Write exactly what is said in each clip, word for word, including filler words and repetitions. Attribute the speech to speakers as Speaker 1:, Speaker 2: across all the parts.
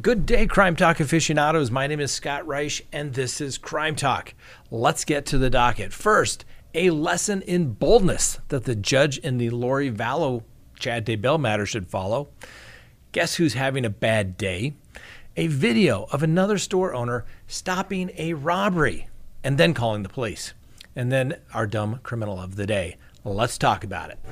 Speaker 1: Good day, Crime Talk aficionados. My name is Scott Reich, and this is Crime Talk. Let's get to the docket. First, a lesson in boldness that the judge in the Lori Vallow Chad Daybell matter should follow. Guess who's having a bad day? A video of another store owner stopping a robbery and then calling the police. And then our dumb criminal of the day. Let's talk about it.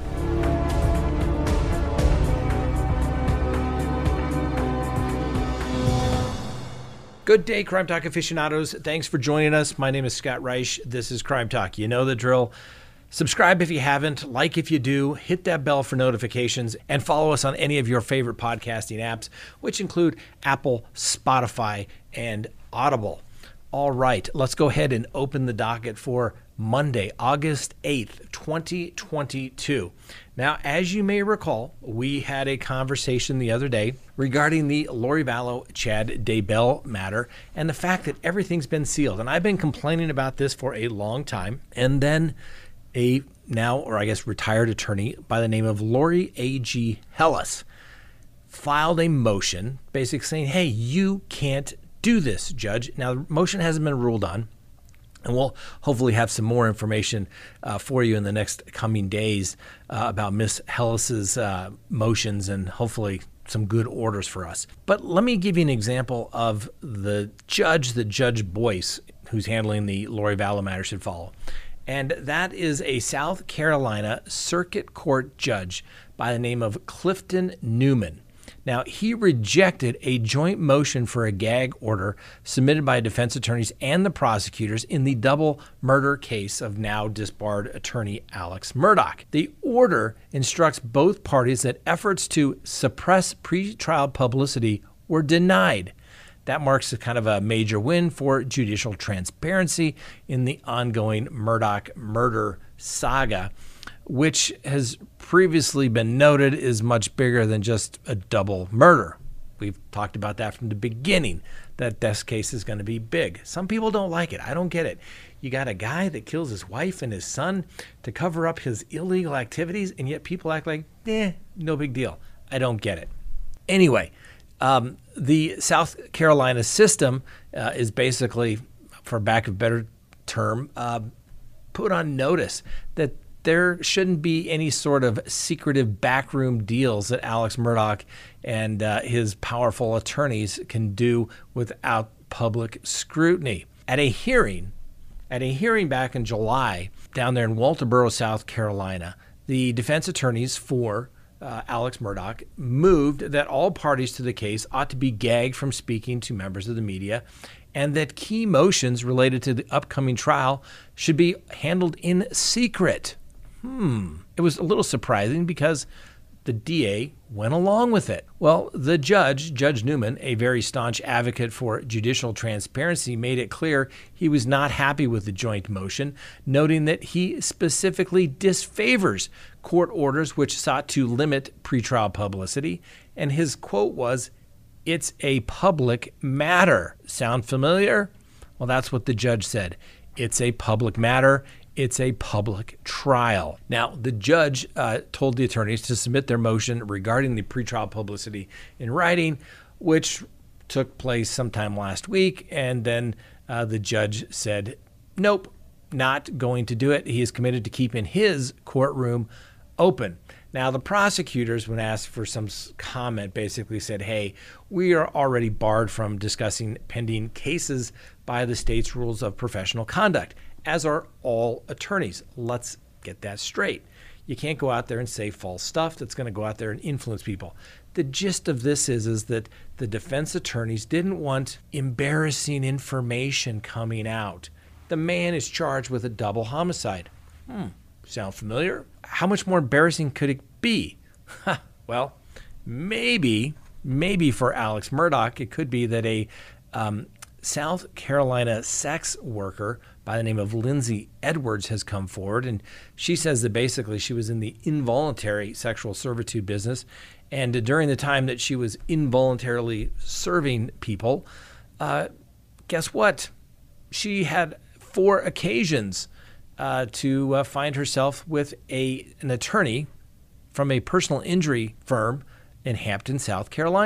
Speaker 1: Good day, Crime Talk aficionados. Thanks for joining us. My name is Scott Reich. This is Crime Talk. You know the drill. Subscribe if you haven't, like if you do, hit that bell for notifications, and follow us on any of your favorite podcasting apps, which include Apple, Spotify, and Audible. All right, let's go ahead and open the docket for Monday, August eighth, twenty twenty-two. Now, as you may recall, we had a conversation the other day regarding the Lori Vallow Chad Daybell matter and the fact that everything's been sealed. And I've been complaining about this for a long time. And then a now, or I guess retired attorney by the name of Lori A G Hellas filed a motion basically saying, hey, you can't do this, Judge. Now, the motion hasn't been ruled on, and we'll hopefully have some more information uh, for you in the next coming days uh, about Miss Hellas's uh, motions and hopefully some good orders for us. But let me give you an example of the judge that Judge Boyce, who's handling the Lori Vallow matter, should follow. And that is a South Carolina Circuit Court judge by the name of Clifton Newman. Now, he rejected a joint motion for a gag order submitted by defense attorneys and the prosecutors in the double murder case of now disbarred attorney Alex Murdaugh. The order instructs both parties that efforts to suppress pretrial publicity were denied. That marks a kind of a major win for judicial transparency in the ongoing Murdaugh murder saga, which has previously been noted is much bigger than just a double murder. We've talked about that from the beginning, that this case is going to be big. Some people don't like it. I don't get it. You got a guy that kills his wife and his son to cover up his illegal activities, and yet people act like, eh, no big deal. I don't get it. Anyway, um, the South Carolina system uh, is basically, for lack of a better term, uh, put on notice that there shouldn't be any sort of secretive backroom deals that Alex Murdaugh and uh, his powerful attorneys can do without public scrutiny. At a hearing, at a hearing back in July down there in Walterboro, South Carolina, the defense attorneys for uh, Alex Murdaugh moved that all parties to the case ought to be gagged from speaking to members of the media, and that key motions related to the upcoming trial should be handled in secret. Hmm. It was a little surprising because the D A went along with it. Well, the judge, Judge Newman, a very staunch advocate for judicial transparency, made it clear he was not happy with the joint motion, noting that he specifically disfavors court orders which sought to limit pretrial publicity. And his quote was, "It's a public matter." Sound familiar? Well, that's what the judge said. It's a public matter. It's a public trial. Now, the judge uh, told the attorneys to submit their motion regarding the pretrial publicity in writing, which took place sometime last week. And then uh, the judge said, nope, not going to do it. He is committed to keeping his courtroom open. Now, the prosecutors, when asked for some comment, basically said, hey, we are already barred from discussing pending cases by the state's rules of professional conduct, as are all attorneys. Let's get that straight. You can't go out there and say false stuff that's going to go out there and influence people. The gist of this is, is that the defense attorneys didn't want embarrassing information coming out. The man is charged with a double homicide. Hmm, sound familiar? How much more embarrassing could it be? Well, maybe, maybe for Alex Murdaugh, it could be that a um, South Carolina sex worker by the name of Lindsay Edwards has come forward, and she says that basically she was in the involuntary sexual servitude business, and during the time that she was involuntarily serving people, uh, guess what? She had four occasions uh, to uh, find herself with a an attorney from a personal injury firm in Hampton, South Carolina.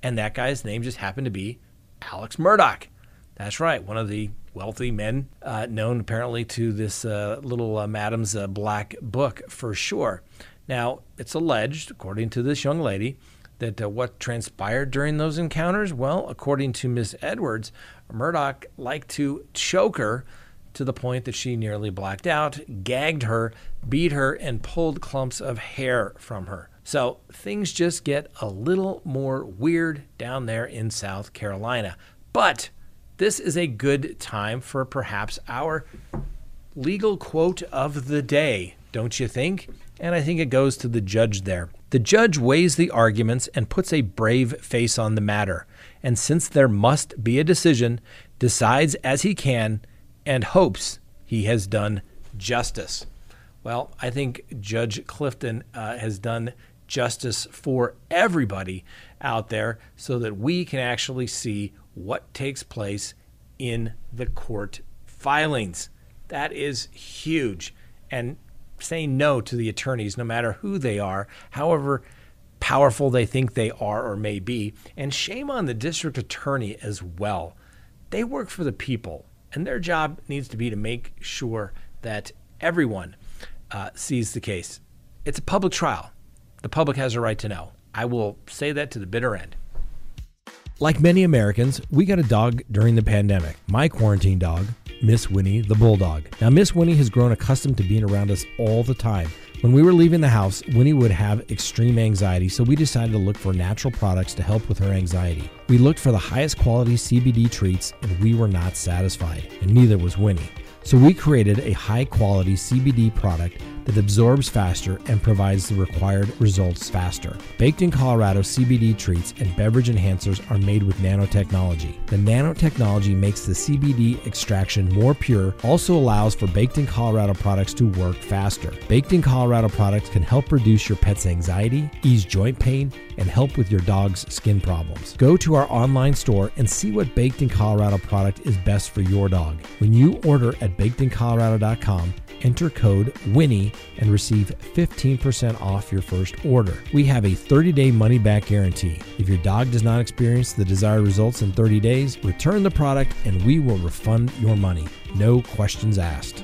Speaker 1: And that guy's name just happened to be Alex Murdaugh. That's right, one of the wealthy men uh, known apparently to this uh, little uh, madam's uh, black book for sure. Now, it's alleged, according to this young lady, that uh, what transpired during those encounters, well, according to Miss Edwards, Murdaugh liked to choke her to the point that she nearly blacked out, gagged her, beat her, and pulled clumps of hair from her. So things just get a little more weird down there in South Carolina. But this is a good time for perhaps our legal quote of the day, don't you think? And I think it goes to the judge there. The judge weighs the arguments and puts a brave face on the matter. And since there must be a decision, decides as he can and hopes he has done justice. Well, I think Judge Clifton uh, has done justice for everybody out there so that we can actually see what takes place in the court filings. That is huge. And saying no to the attorneys, no matter who they are, however powerful they think they are or may be. And shame on the district attorney as well. They work for the people, and their job needs to be to make sure that everyone uh, sees the case. It's a public trial. The public has a right to know. I will say that to the bitter end. Like many Americans, we got a dog during the pandemic. My quarantine dog, Miss Winnie the Bulldog. Now, Miss Winnie has grown accustomed to being around us all the time. When we were leaving the house, Winnie would have extreme anxiety, so we decided to look for natural products to help with her anxiety. We looked for the highest quality C B D treats, and we were not satisfied, and neither was Winnie. So we created a high-quality C B D product that absorbs faster and provides the required results faster. Baked in Colorado C B D treats and beverage enhancers are made with nanotechnology. The nanotechnology makes the C B D extraction more pure, also allows for Baked in Colorado products to work faster. Baked in Colorado products can help reduce your pet's anxiety, ease joint pain, and help with your dog's skin problems. Go to our online store and see what Baked in Colorado product is best for your dog. When you order at baked in colorado dot com, enter code Winnie and receive fifteen percent off your first order. We have a thirty-day money-back guarantee. If your dog does not experience the desired results in thirty days, return the product and we will refund your money. No questions asked.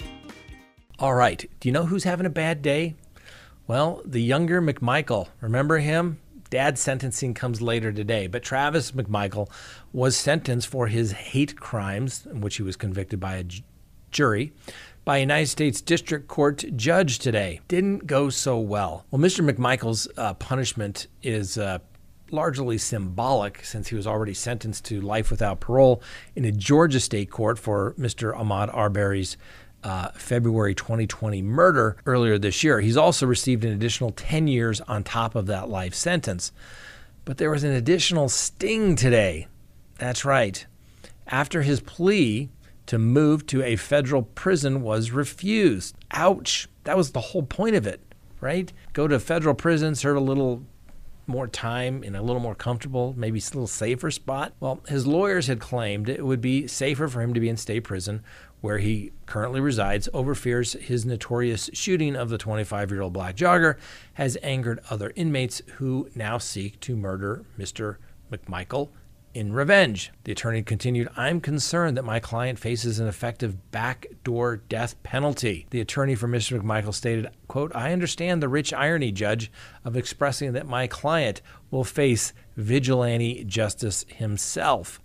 Speaker 1: All right, do you know who's having a bad day? Well, the younger McMichael. Remember him? Dad's sentencing comes later today, but Travis McMichael was sentenced for his hate crimes, in which he was convicted by a j- jury, by a United States District Court judge today. Didn't go so well. Well, Mister McMichael's uh, punishment is uh, largely symbolic since he was already sentenced to life without parole in a Georgia state court for Mister Ahmaud Arbery's uh, February twenty twenty murder earlier this year. He's also received an additional ten years on top of that life sentence. But there was an additional sting today. That's right. After his plea to move to a federal prison was refused. Ouch. That was the whole point of it, right? Go to a federal prison, serve a little more time in a little more comfortable, maybe a little safer spot. Well, his lawyers had claimed it would be safer for him to be in state prison where he currently resides over fears his notorious shooting of the twenty-five-year-old black jogger has angered other inmates who now seek to murder Mister McMichael in revenge. The attorney continued, "I'm concerned that my client faces an effective backdoor death penalty." The attorney for Mister McMichael stated, quote, "I understand the rich irony, Judge, of expressing that my client will face vigilante justice himself."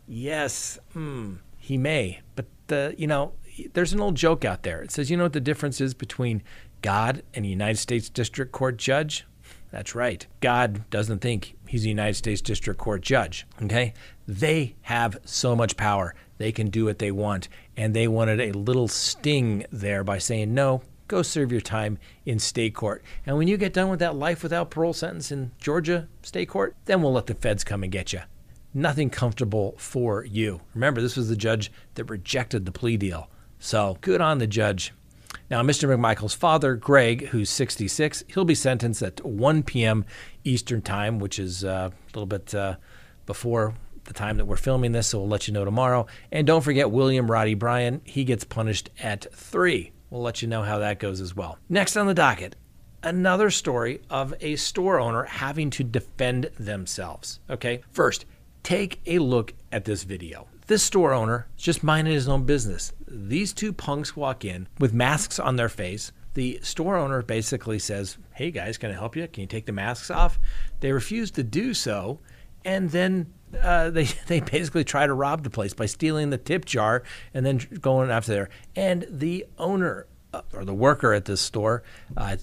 Speaker 1: Yes, mm, he may. But, the, you know, there's an old joke out there. It says, you know what the difference is between God and a United States District Court judge? That's right. God doesn't think he's a United States District Court judge, okay? They have so much power. They can do what they want, and they wanted a little sting there by saying, no, go serve your time in state court. And when you get done with that life without parole sentence in Georgia state court, then we'll let the feds come and get you. Nothing comfortable for you. Remember, this was the judge that rejected the plea deal. So good on the judge. Now, Mister McMichael's father, Greg, who's sixty-six, he'll be sentenced at one p.m. Eastern time, which is uh, a little bit uh, before the time that we're filming this, so we'll let you know tomorrow. And don't forget William Roddy Bryan. He gets punished at three. We'll let you know how that goes as well. Next on the docket, another story of a store owner having to defend themselves. Okay, first, take a look at this video. This store owner is just minding his own business. These two punks walk in with masks on their face. The store owner basically says, "Hey guys, can I help you? Can you take the masks off?" They refuse to do so, and then uh, they they basically try to rob the place by stealing the tip jar and then going after there. And the owner uh, or the worker at this store uh,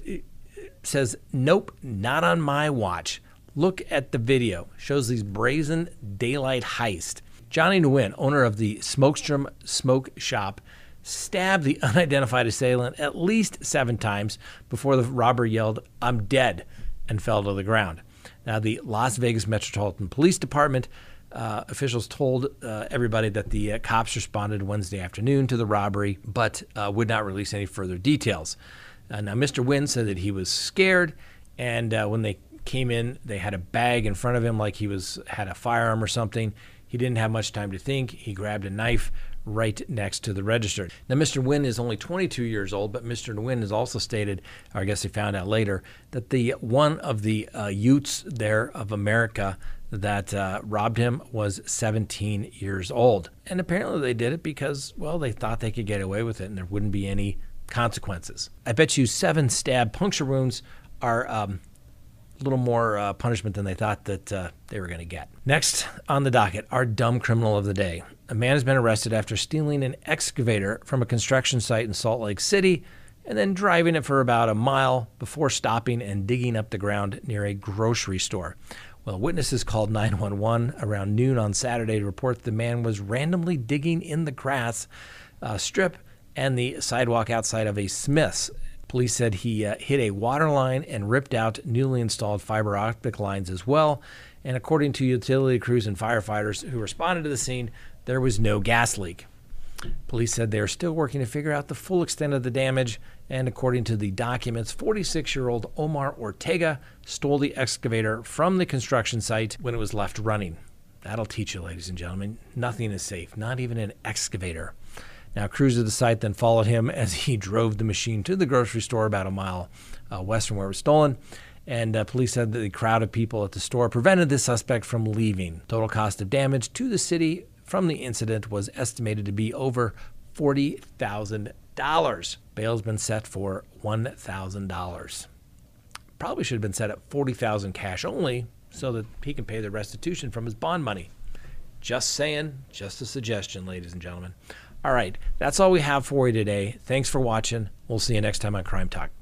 Speaker 1: says, "Nope, not on my watch." Look at the video. Shows these brazen daylight heist. Johnny Nguyen, owner of the Smokestrom Smoke Shop, stabbed the unidentified assailant at least seven times before the robber yelled, "I'm dead," and fell to the ground. Now, the Las Vegas Metropolitan Police Department uh, officials told uh, everybody that the uh, cops responded Wednesday afternoon to the robbery, but uh, would not release any further details. Uh, now, Mister Nguyen said that he was scared, and uh, when they came in, they had a bag in front of him like he was had a firearm or something. He didn't have much time to think. He grabbed a knife right next to the register. Now, Mister Nguyen is only twenty-two years old, but Mister Nguyen has also stated, or I guess they found out later, that the one of the uh, youths there of America that uh, robbed him was seventeen years old. And apparently they did it because, well, they thought they could get away with it and there wouldn't be any consequences. I bet you seven stab puncture wounds are um, a little more uh, punishment than they thought that uh, they were going to get. Next on the docket, our dumb criminal of the day. A man has been arrested after stealing an excavator from a construction site in Salt Lake City and then driving it for about a mile before stopping and digging up the ground near a grocery store. Well, witnesses called nine one one around noon on Saturday to report the man was randomly digging in the grass uh, strip and the sidewalk outside of a Smith's. Police said he uh, hit a water line and ripped out newly installed fiber optic lines as well. And according to utility crews and firefighters who responded to the scene, there was no gas leak. Police said they are still working to figure out the full extent of the damage. And according to the documents, forty-six-year-old Omar Ortega stole the excavator from the construction site when it was left running. That'll teach you, ladies and gentlemen. Nothing is safe, not even an excavator. Now, crews of the site then followed him as he drove the machine to the grocery store about a mile uh, west from where it was stolen. And uh, police said that the crowd of people at the store prevented the suspect from leaving. Total cost of damage to the city from the incident was estimated to be over forty thousand dollars. Bail has been set for one thousand dollars. Probably should have been set at forty thousand dollars cash only so that he can pay the restitution from his bond money. Just saying, just a suggestion, ladies and gentlemen. All right, that's all we have for you today. Thanks for watching. We'll see you next time on Crime Talk.